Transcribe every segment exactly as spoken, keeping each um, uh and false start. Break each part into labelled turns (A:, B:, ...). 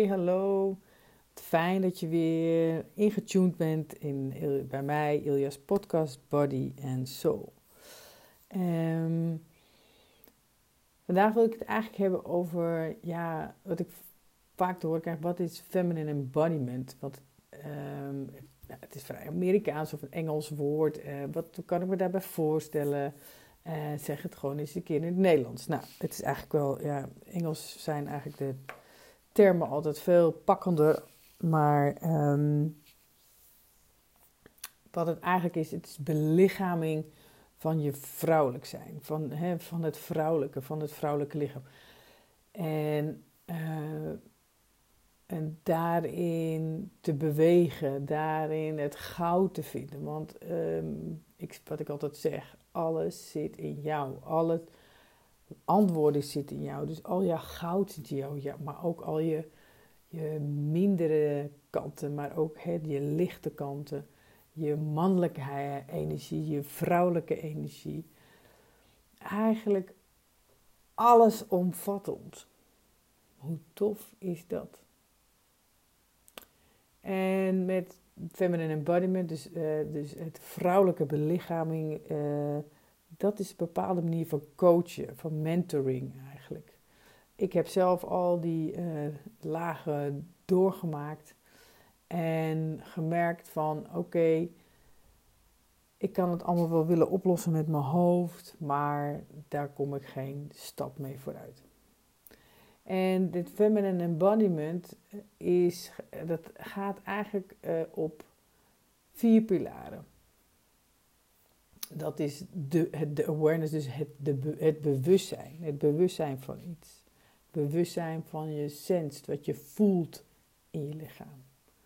A: hallo. Fijn dat je weer ingetuned bent in, bij mij, Ilja's podcast Body and Soul. Um, vandaag wil ik het eigenlijk hebben over, ja, wat ik vaak te horen krijg, wat is feminine embodiment? Wat, um, het is vrij Amerikaans of een Engels woord. Uh, wat kan ik me daarbij voorstellen? Uh, zeg het gewoon eens een keer in het Nederlands. Nou, het is eigenlijk wel, ja, Engels zijn eigenlijk de termen altijd veel pakkender. Maar um, wat het eigenlijk is, het is belichaming van je vrouwelijk zijn. Van, he, van het vrouwelijke, van het vrouwelijke lichaam. En, uh, en daarin te bewegen, daarin het goud te vinden. Want um, ik, wat ik altijd zeg, alles zit in jou. Alle antwoorden zitten in jou. Dus al jouw goud zit in jou, ja, maar ook al je... je mindere kanten, maar ook he, je lichte kanten, je mannelijke energie, je vrouwelijke energie. Eigenlijk alles omvattend. Hoe tof is dat? En met feminine embodiment, dus, uh, dus het vrouwelijke belichaming, uh, dat is een bepaalde manier van coachen, van mentoring eigenlijk. Ik heb zelf al die uh, lagen doorgemaakt en gemerkt van oké, okay, ik kan het allemaal wel willen oplossen met mijn hoofd, maar daar kom ik geen stap mee vooruit. En dit feminine embodiment is, dat gaat eigenlijk uh, op vier pilaren. Dat is de, het, de awareness, dus het, de, het bewustzijn, het bewustzijn van iets. Bewustzijn van je senst, wat je voelt in je lichaam.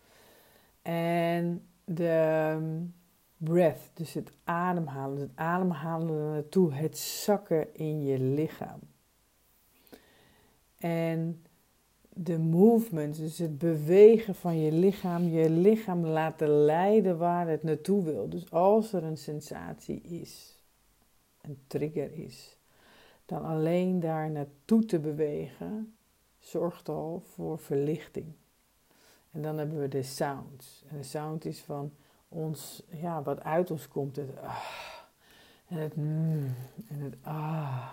A: En de breath, dus het ademhalen, het ademhalen naartoe, het zakken in je lichaam. En de movement, dus het bewegen van je lichaam, je lichaam laten leiden waar het naartoe wil. Dus als er een sensatie is, een trigger is, dan alleen daar naartoe te bewegen, zorgt al voor verlichting. En dan hebben we de sound. En de sound is van ons, ja, wat uit ons komt. Het ah, en het mm, en het ah.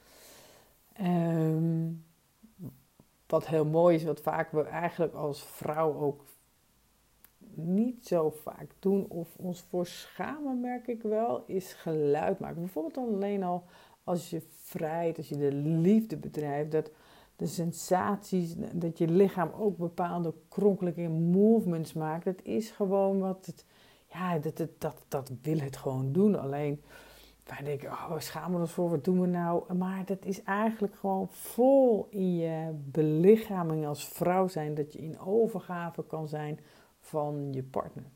A: Um, wat heel mooi is, wat vaak we eigenlijk als vrouw ook niet zo vaak doen, of ons voor schamen, merk ik wel, is geluid maken. Bijvoorbeeld alleen al als je vrijt, als je de liefde bedrijft, dat de sensaties, dat je lichaam ook bepaalde kronkelingen movements maakt. Dat is gewoon wat het, ja, dat, dat, dat, dat wil het gewoon doen. Alleen, wij denken, oh, we schamen ons voor, wat doen we nou? Maar dat is eigenlijk gewoon vol in je belichaming als vrouw zijn, dat je in overgave kan zijn van je partner.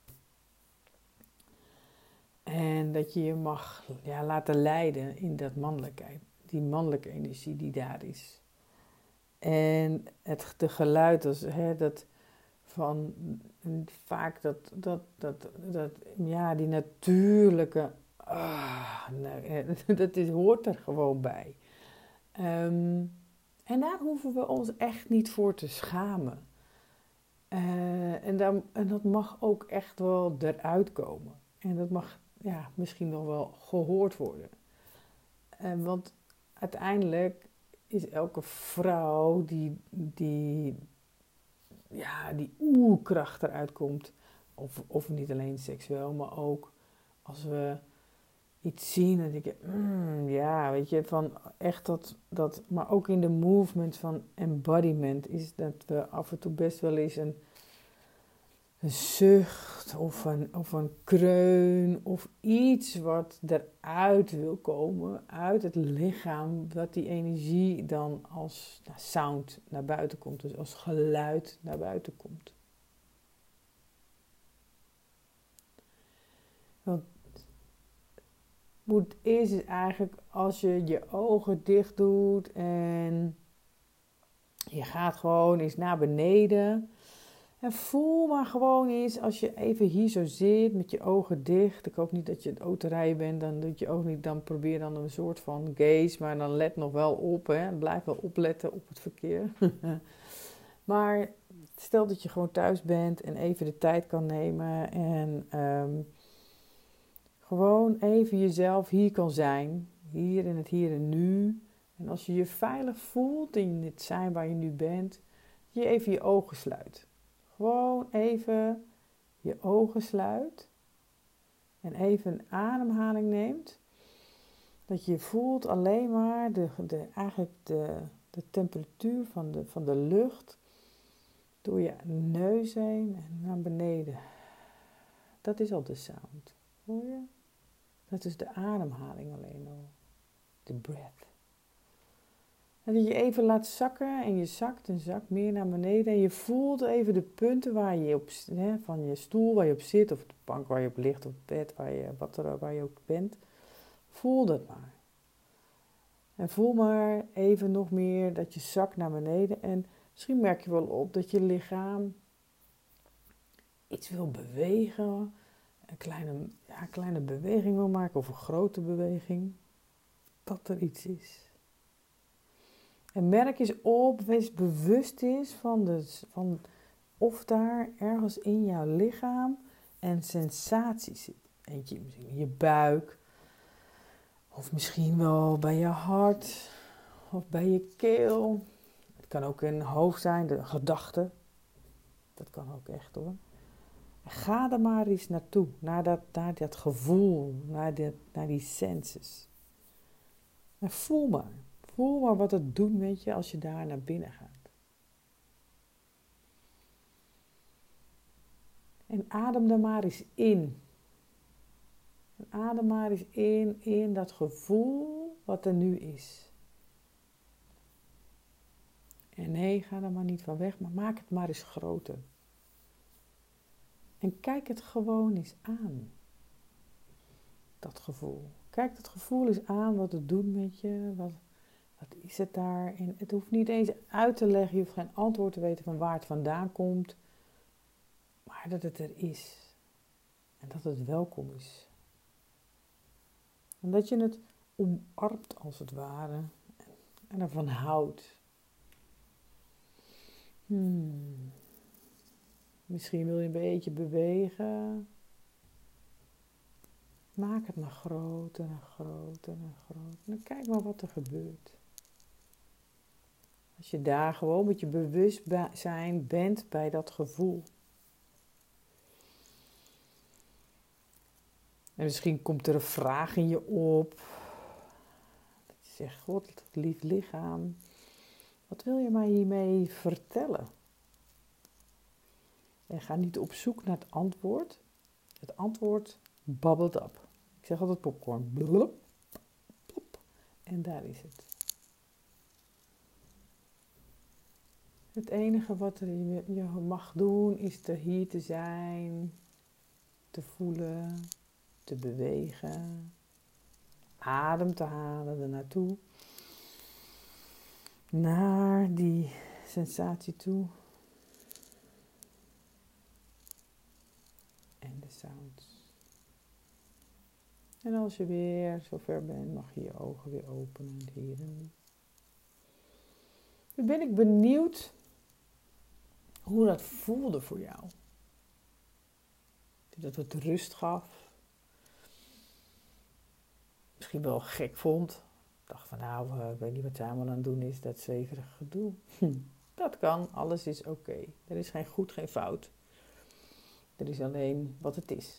A: En dat je je mag ja, laten leiden in dat mannelijkheid. Die mannelijke energie die daar is. En het de geluid, als, hè, dat van vaak dat, dat, dat, dat, ja, die natuurlijke, ah, nee, dat is, hoort er gewoon bij. Um, en daar hoeven we ons echt niet voor te schamen. Uh, en, dan, en dat mag ook echt wel eruit komen. En dat mag ja, misschien nog wel gehoord worden. Uh, want uiteindelijk is elke vrouw die, die, ja, die oerkracht eruit komt. Of, of niet alleen seksueel, maar ook als we iets zien en denk je, mm, ja, weet je, van echt dat, dat, maar ook in de movement van embodiment is dat we af en toe best wel eens een, een zucht of een, of een kreun of iets wat eruit wil komen, uit het lichaam, dat die energie dan als nou, sound naar buiten komt, dus als geluid naar buiten komt. Want hoe het is, is eigenlijk als je je ogen dicht doet en je gaat gewoon eens naar beneden. En voel maar gewoon eens, als je even hier zo zit met je ogen dicht. Ik hoop niet dat je het autorijden bent, dan doet je ogen niet. Dan probeer dan een soort van gaze, maar dan let nog wel op. Hè. Blijf wel opletten op het verkeer. Maar stel dat je gewoon thuis bent en even de tijd kan nemen en um, gewoon even jezelf hier kan zijn. Hier in het hier en nu. En als je je veilig voelt in het zijn waar je nu bent, je even je ogen sluit. Gewoon even je ogen sluit en even een ademhaling neemt. Dat je voelt alleen maar de, de, eigenlijk de, de temperatuur van de, van de lucht door je neus heen en naar beneden. Dat is al de sound. Hoor je? Dat is de ademhaling alleen al. De breath. En dat je even laat zakken en je zakt en zakt meer naar beneden. En je voelt even de punten waar je op, hè, van je stoel waar je op zit. Of de bank waar je op ligt. Of het bed waar je, wat er, waar je ook bent. Voel dat maar. En voel maar even nog meer dat je zakt naar beneden. En misschien merk je wel op dat je lichaam iets wil bewegen. Een kleine, ja, een kleine beweging wil maken of een grote beweging. Dat er iets is. En merk eens op, wees bewust is van, de, van of daar ergens in jouw lichaam een sensatie zit. Eentje misschien in je buik. Of misschien wel bij je hart. Of bij je keel. Het kan ook in het hoofd zijn, de gedachte. Dat kan ook echt hoor. Ga er maar eens naartoe. Naar dat, naar dat gevoel. Naar, dat, naar die senses. En voel maar. Voel maar wat het doet met je als je daar naar binnen gaat. En adem er maar eens in. En adem maar eens in, in dat gevoel wat er nu is. En nee, ga er maar niet van weg, maar maak het maar eens groter. En kijk het gewoon eens aan. Dat gevoel. Kijk dat gevoel eens aan, wat het doet met je. Wat, wat is het daar? En het hoeft niet eens uit te leggen. Je hoeft geen antwoord te weten van waar het vandaan komt. Maar dat het er is. En dat het welkom is. En dat je het omarmt als het ware. En ervan houdt. Hmm. Misschien wil je een beetje bewegen. Maak het maar groter en groter en groter. En kijk maar wat er gebeurt. Als je daar gewoon met je bewustzijn bent bij dat gevoel. En misschien komt er een vraag in je op. Dat je zegt, God, lief lichaam. Wat wil je mij hiermee vertellen? En ga niet op zoek naar het antwoord. Het antwoord babbelt op. Ik zeg altijd popcorn. Blub, blub, en daar is het. Het enige wat er je mag doen is er hier te zijn, te voelen, te bewegen, adem te halen er naartoe, naar die sensatie toe en de sounds. En als je weer zover bent, mag je je ogen weer openen hier en nu. Nu ben ik benieuwd hoe dat voelde voor jou. Dat het rust gaf. Misschien wel gek vond. Ik dacht van nou, ik weet niet wat zij allemaal aan het doen is, dat zweverige gedoe. Hm, dat kan, alles is oké. Okay. Er is geen goed, geen fout. Er is alleen wat het is.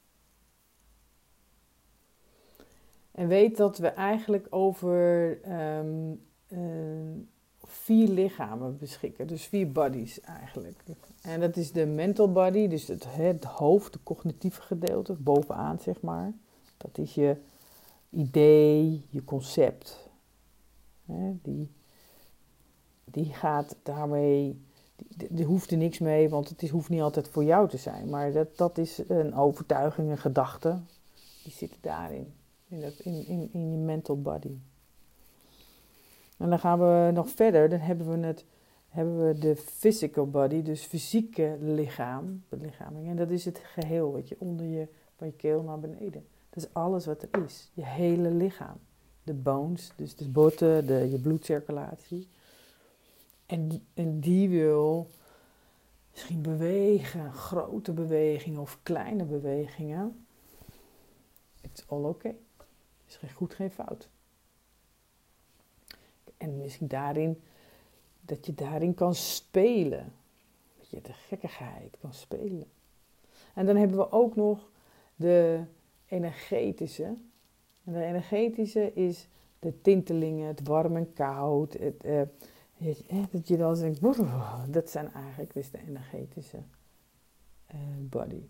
A: En weet dat we eigenlijk over um, um, vier lichamen beschikken. Dus vier bodies eigenlijk. En dat is de mental body, dus het, het hoofd, het cognitieve gedeelte, bovenaan zeg maar. Dat is je idee, je concept. He, die, die gaat daarmee, die, die hoeft er niks mee, want het is, hoeft niet altijd voor jou te zijn. Maar dat, dat is een overtuiging, een gedachte. Die zit daarin, in, dat, in, in, in je mental body. En dan gaan we nog verder, dan hebben we, het, hebben we de physical body, dus fysieke lichaam, belichaming. En dat is het geheel, weet je, onder je, van je keel naar beneden. Dat is alles wat er is, je hele lichaam. De bones, dus de botten, de, je bloedcirculatie. En die, en die wil misschien bewegen, grote bewegingen of kleine bewegingen. It's all okay. Het is geen goed, geen fout. En misschien daarin, dat je daarin kan spelen. Dat je de gekkigheid kan spelen. En dan hebben we ook nog de energetische. En de energetische is de tintelingen, het warm en koud. Het, uh, dat je dan denkt, dat zijn eigenlijk dus de energetische uh, body.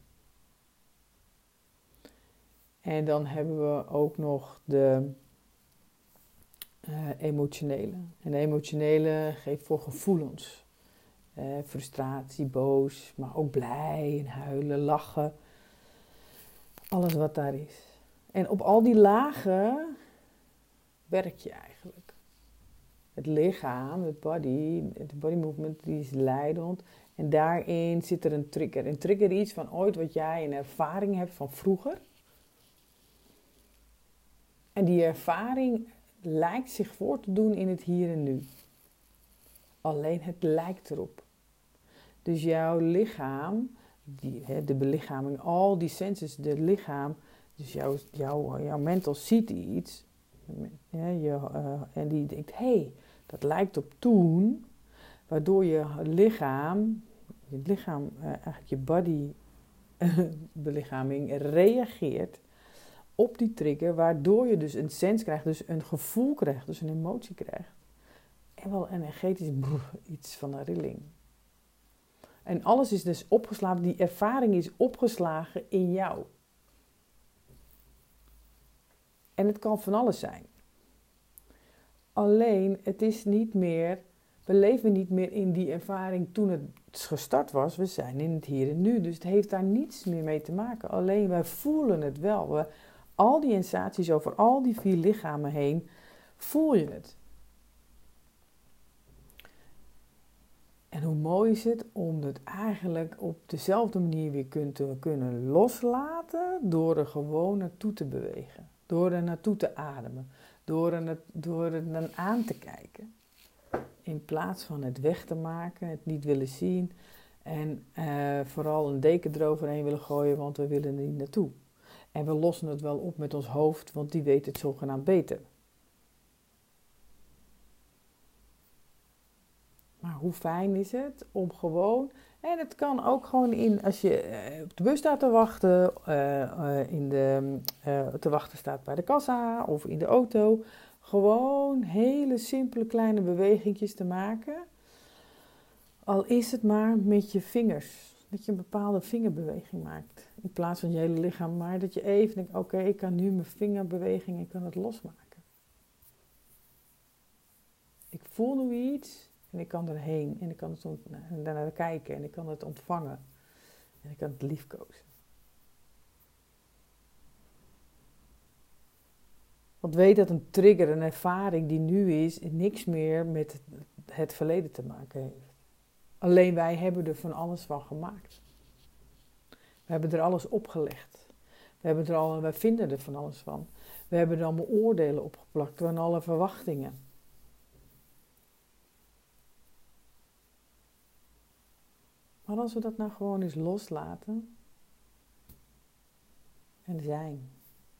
A: En dan hebben we ook nog de uh, emotionele. En de emotionele geeft voor gevoelens. Uh, frustratie, boos, maar ook blij en huilen, lachen. Alles wat daar is. En op al die lagen werk je eigenlijk. Het lichaam, het body, het body movement, die is leidend. En daarin zit er een trigger. Een trigger is iets van ooit wat jij een ervaring hebt van vroeger. En die ervaring lijkt zich voor te doen in het hier en nu. Alleen het lijkt erop. Dus jouw lichaam, die, hè, de belichaming, al die senses, de lichaam, dus jouw, jouw, jouw mental ziet iets. Hè, je, uh, en die denkt, hé, hey, dat lijkt op toen. Waardoor je lichaam, je lichaam, uh, eigenlijk je body, belichaming, reageert op die trigger. Waardoor je dus een sens krijgt, dus een gevoel krijgt, dus een emotie krijgt. En wel energetisch broer, iets van een rilling. En alles is dus opgeslagen, die ervaring is opgeslagen in jou. En het kan van alles zijn. Alleen, het is niet meer, we leven niet meer in die ervaring toen het gestart was. We zijn in het hier en nu, dus het heeft daar niets meer mee te maken. Alleen, wij voelen het wel. We, al die sensaties over al die vier lichamen heen, voel je het. En hoe mooi is het om het eigenlijk op dezelfde manier weer te kunnen loslaten door er gewoon naartoe te bewegen. Door er naartoe te ademen. Door er, door er dan aan te kijken. In plaats van het weg te maken, het niet willen zien. En uh, vooral een deken eroverheen willen gooien, want we willen er niet naartoe. En we lossen het wel op met ons hoofd, want die weet het zogenaamd beter. Maar hoe fijn is het om gewoon, en het kan ook gewoon in, als je uh, op de bus staat te wachten, uh, uh, in de, uh, te wachten staat bij de kassa of in de auto, gewoon hele simpele kleine bewegingjes te maken. Al is het maar met je vingers, dat je een bepaalde vingerbeweging maakt. In plaats van je hele lichaam, maar dat je even denkt, oké, okay, ik kan nu mijn vingerbeweging, ik kan het losmaken. Ik voel nu iets. En ik kan erheen en ik kan het ont- en daarnaar kijken en ik kan het ontvangen. En ik kan het liefkozen. Want weet dat een trigger, een ervaring die nu is, niks meer met het, het verleden te maken heeft. Alleen wij hebben er van alles van gemaakt. We hebben er alles opgelegd. We hebben er al, wij vinden er van alles van. We hebben er allemaal oordelen opgeplakt en alle verwachtingen. Maar als we dat nou gewoon eens loslaten en zijn.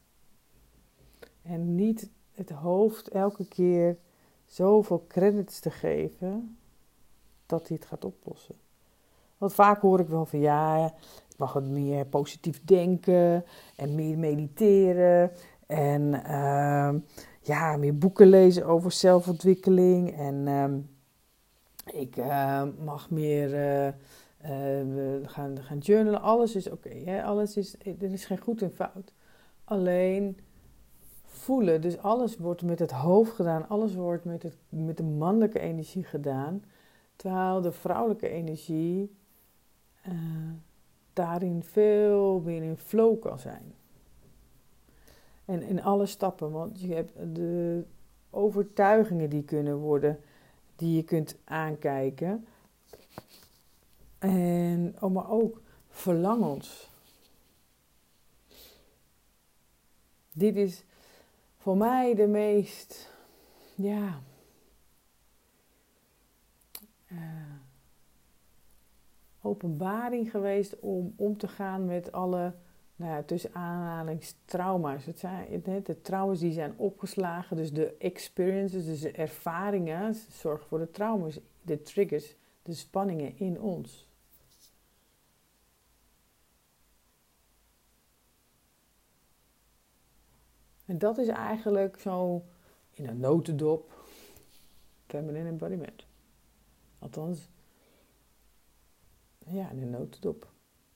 A: En niet het hoofd elke keer zoveel credits te geven dat hij het gaat oplossen. Want vaak hoor ik wel van ja, ik mag wat meer positief denken en meer mediteren. En uh, ja, meer boeken lezen over zelfontwikkeling. En uh, ik uh, mag meer... Uh, Uh, we gaan, gaan journalen, alles is oké, okay, alles is, er is geen goed en fout. Alleen voelen, dus alles wordt met het hoofd gedaan, alles wordt met, het, met de mannelijke energie gedaan, terwijl de vrouwelijke energie uh, daarin veel meer in flow kan zijn. En in alle stappen, want je hebt de overtuigingen die kunnen worden, die je kunt aankijken. En, oh, maar ook verlangens. Dit is voor mij de meest, ja, uh, openbaring geweest om om te gaan met alle, nou ja, tussen aanhalingstrauma's. Het zijn de trauma's die zijn opgeslagen, dus de experiences, dus de ervaringen, zorgen voor de trauma's, de triggers, de spanningen in ons. En dat is eigenlijk zo in een notendop feminine embodiment. Althans, ja, in een notendop.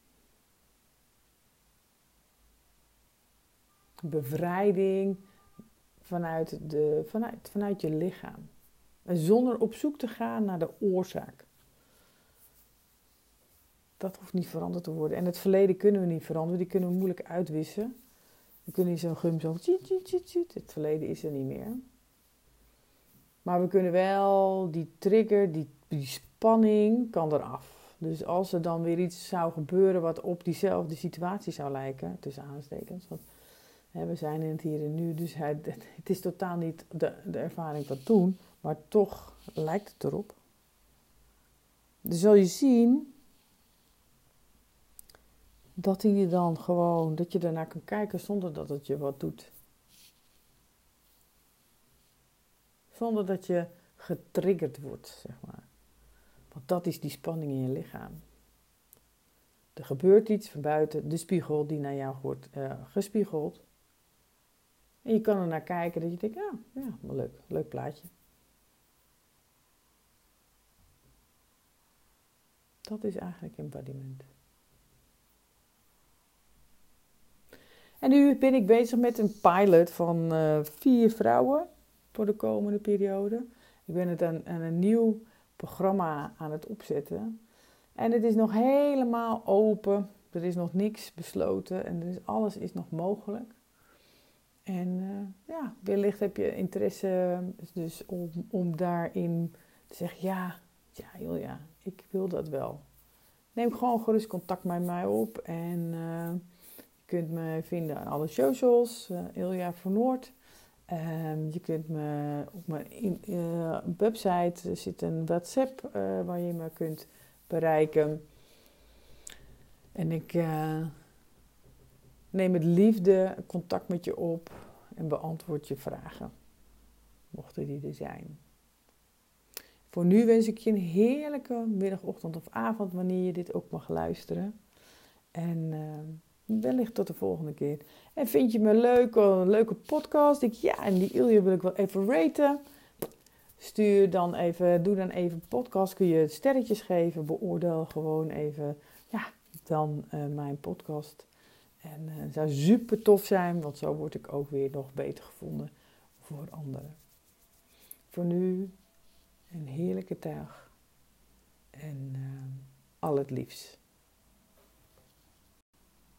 A: Bevrijding vanuit, de, vanuit, vanuit je lichaam. En zonder op zoek te gaan naar de oorzaak. Dat hoeft niet veranderd te worden. En het verleden kunnen we niet veranderen. Die kunnen we moeilijk uitwissen. We kunnen niet zo'n gum zo... Tjiet, tjiet, tjiet, tjiet. Het verleden is er niet meer. Maar we kunnen wel die trigger, die, die spanning kan eraf. Dus als er dan weer iets zou gebeuren wat op diezelfde situatie zou lijken, tussen aanstekens, want hè, we zijn in het hier en nu, dus het, het is totaal niet de, de ervaring van toen, maar toch lijkt het erop. Dus zul je zien dat hij dan gewoon, dat je ernaar kan kijken zonder dat het je wat doet. Zonder dat je getriggerd wordt, zeg maar. Want dat is die spanning in je lichaam. Er gebeurt iets van buiten, de spiegel die naar jou wordt uh, gespiegeld. En je kan er naar kijken dat je denkt, ja, ja, wel leuk, leuk plaatje. Dat is eigenlijk embodiment. En nu ben ik bezig met een pilot van uh, vier vrouwen voor de komende periode. Ik ben het aan, aan een nieuw programma aan het opzetten. En het is nog helemaal open. Er is nog niks besloten en er is, alles is nog mogelijk. En uh, ja, wellicht heb je interesse dus om, om daarin te zeggen, ja, ja, heel ja, ik wil dat wel. Neem gewoon gerust contact met mij op en uh, je kunt me vinden aan alle socials, uh, Ilja van Noord. Uh, je kunt me op mijn in, uh, website, er zit een WhatsApp uh, waar je me kunt bereiken. En ik uh, neem met liefde contact met je op en beantwoord je vragen, mochten die er zijn. Voor nu wens ik je een heerlijke middag, ochtend of avond, wanneer je dit ook mag luisteren. En uh, wellicht tot de volgende keer. En vind je me leuk, een leuke podcast? Ik, ja, en die Ilja wil ik wel even raten. Stuur dan even, doe dan even podcast, kun je sterretjes geven, beoordeel gewoon even, ja, dan uh, mijn podcast. En uh, het zou super tof zijn, want zo word ik ook weer nog beter gevonden voor anderen. Voor nu een heerlijke dag en uh, al het liefst.